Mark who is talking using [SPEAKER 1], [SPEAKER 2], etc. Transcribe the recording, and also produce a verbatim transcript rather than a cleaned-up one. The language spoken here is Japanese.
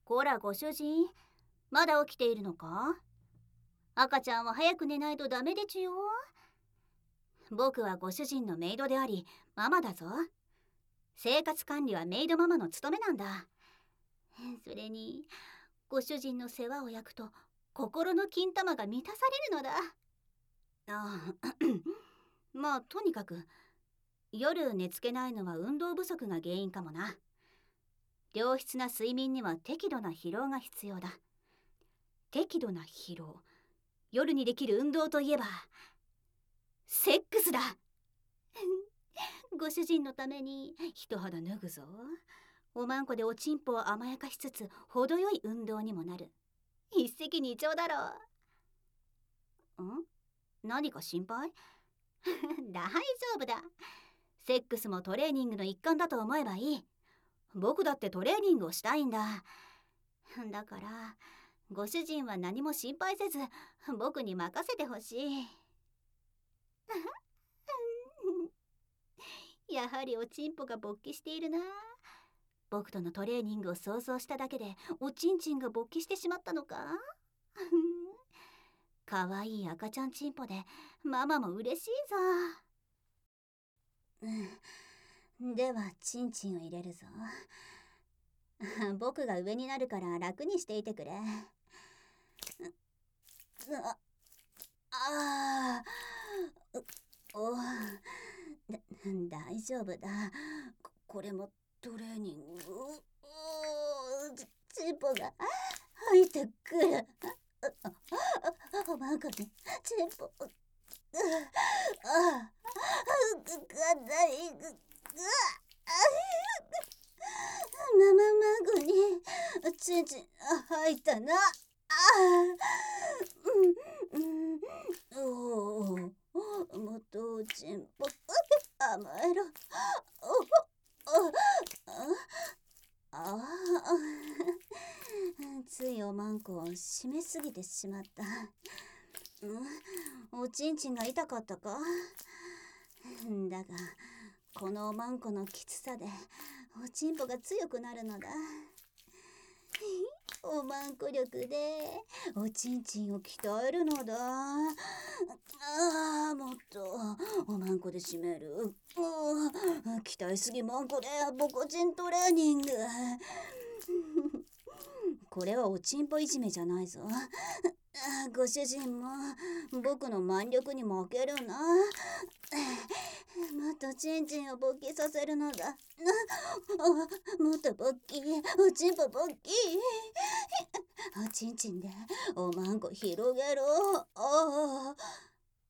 [SPEAKER 1] こらご主人、まだ起きているのか？赤ちゃんは早く寝ないとダメでちゅよ。僕はご主人のメイドでありママだぞ。生活管理はメイドママの務めなんだ。それにご主人の世話を焼くと心の金玉が満たされるのだ。ああまあとにかく夜寝つけないのは運動不足が原因かもな。良質な睡眠には適度な疲労が必要だ。適度な疲労、夜にできる運動といえばセックスだご主人のために一肌脱ぐぞ。おまんこでおちんぽを甘やかしつつ程よい運動にもなる。一石二鳥だろう。ん？何か心配？大丈夫だ。セックスもトレーニングの一環だと思えばいい。僕だってトレーニングをしたいんだ。だからご主人は何も心配せず僕に任せてほしい。やはりおちんぽが勃起しているな。僕とのトレーニングを想像しただけでおちんちんが勃起してしまったのか。かわいい赤ちゃんちんぽでママも嬉しいぞ。うん、ではちんちんを入れるぞ。僕が上になるから楽にしていてくれ。ああお大丈夫だ。ここれもトレーニング。チンポが入ってくる。おまんこにチンポああ硬い。マママゴにチンチン入ったな。あうんうんおおもっとおちんぽ甘えろ。ああついおまんこを締めすぎてしまった。うん、おちんちんが痛かったか。だがこのおまんこのきつさでおちんぽが強くなるのだ。おまんこ力でおちんちんを鍛えるのだ。ああもっとおまんこで締める。鍛えすぎまんこでボコチントレーニング。これはおちんぽいじめじゃないぞ。ご主人も僕の腕力に負けるな。もっとちんちんを勃起させるのだ。もっと勃起、おちんぽ勃起。おちんちんでおまんこ広げろ。ああ